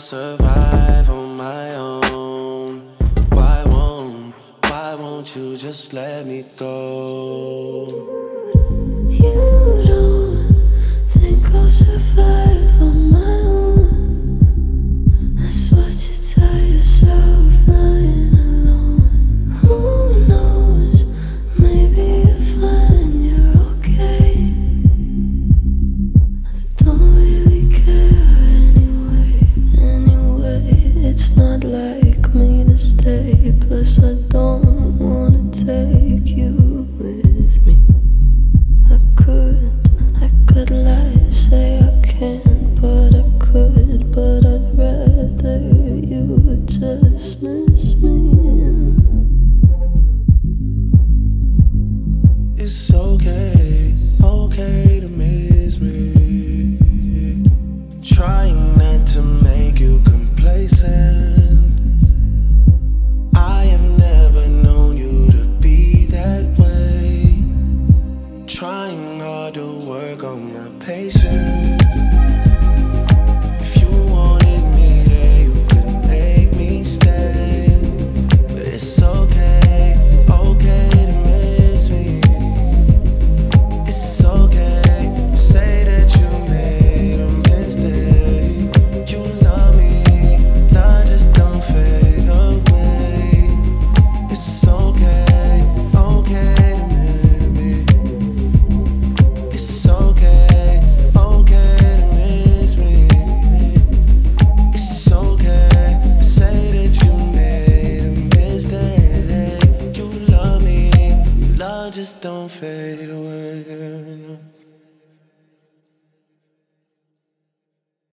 survive on my own. Why won't you just let me go? You don't think I'll survive on my own. That's what you tell yourself lying alone. Who knows, maybe you're fine, you're okay. I don't really care anyway, it's not like me to stay. Plus I don't wanna take you with me. I could lie, say I can't, but I could. But I'd rather you would just miss me. It's okay to miss me. Trying not to make you complacent. I have never known you to be that way. Trying hard to work on my patience. If you wanted me there, you could make me stay. But it's okay to miss me. It's okay to say that you made a mistake. You love me, love just don't fade away. It's okay to miss me. It's okay to miss me. It's okay to say that you made a mistake. You love me, love just don't fade away.